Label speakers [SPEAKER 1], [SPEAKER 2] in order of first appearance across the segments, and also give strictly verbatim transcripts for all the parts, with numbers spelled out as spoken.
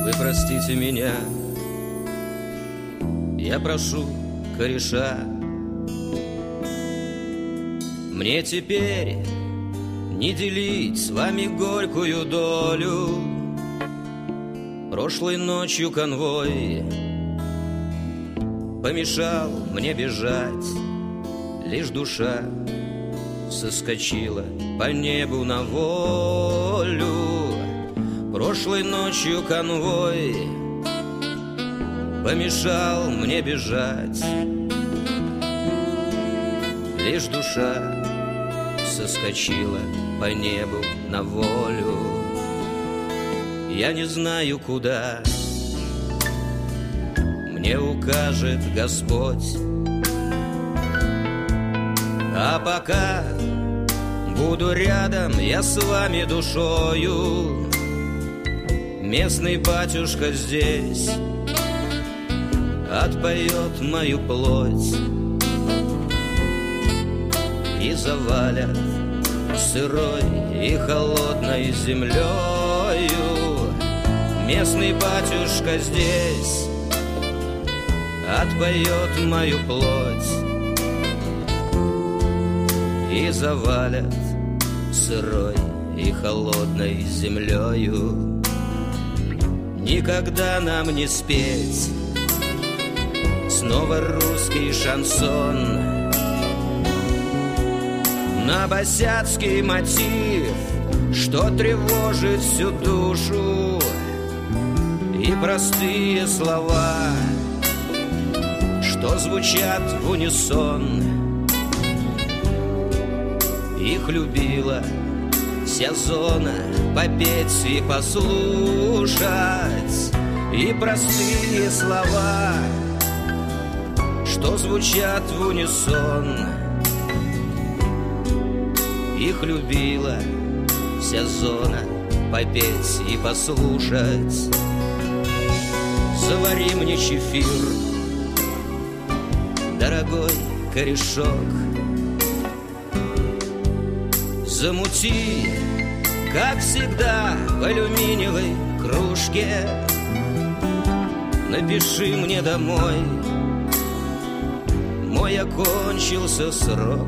[SPEAKER 1] Вы простите меня, я прошу кореша. Мне теперь не делить с вами горькую долю. Прошлой ночью конвой помешал мне бежать. Лишь душа соскочила по небу на волю. Прошлой ночью конвой помешал мне бежать. Лишь душа соскочила по небу на волю. Я не знаю, куда мне укажет Господь. А пока буду рядом я с вами душою, местный батюшка здесь отпоет мою плоть и завалят сырой и холодной землею. Местный батюшка здесь отпоет мою плоть и завалят сырой и холодной землею. Никогда нам не спеть снова русский шансон на босяцкий мотив, что тревожит всю душу, и простые слова, что звучат в унисон. Их любила вся зона попеть и послушать, и простые слова, что звучат в унисон. Их любила вся зона попеть и послушать. Завари мне чефир, дорогой корешок, замути, как всегда, в алюминиевой кружке. Напиши мне домой, мой окончился срок.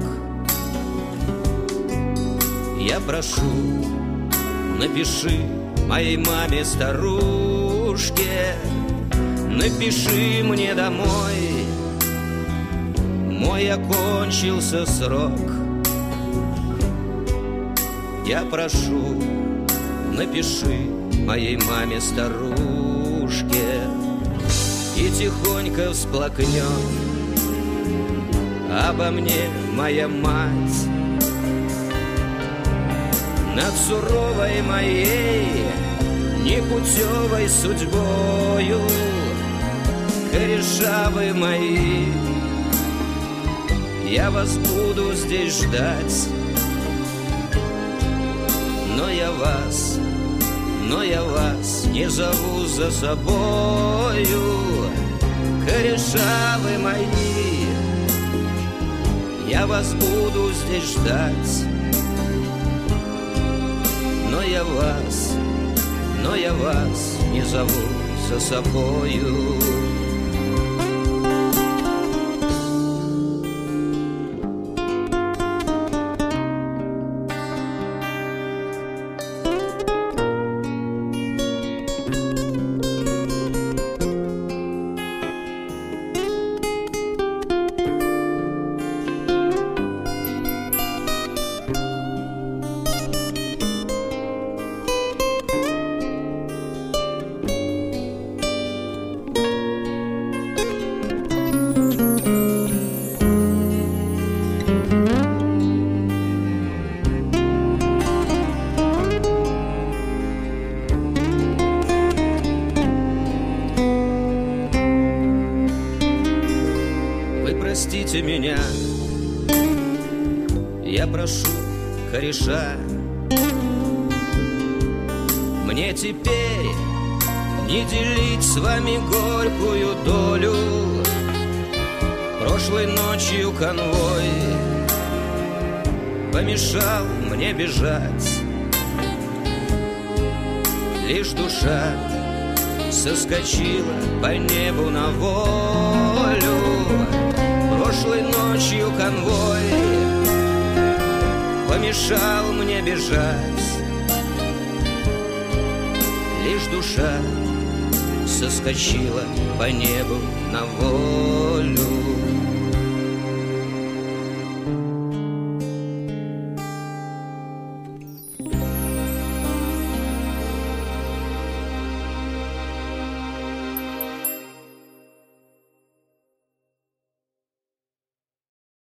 [SPEAKER 1] Я прошу, напиши моей маме старушке, напиши мне домой, мой окончился срок. Я прошу, напиши моей маме старушке и тихонько всплакнет обо мне моя мать. Над суровой моей непутевой судьбою, кореша вы мои, я вас буду здесь ждать. Но я вас, но я вас не зову за собою, кореша вы мои, я вас буду здесь ждать. Но я вас, но я вас не зову за собою. Простите меня, я прошу кореша. Мне теперь не делить с вами горькую долю. Прошлой ночью конвой помешал мне бежать. Лишь душа соскочила по небу на волю. Прошлой ночью конвой помешал мне бежать, лишь душа соскочила по небу на волю.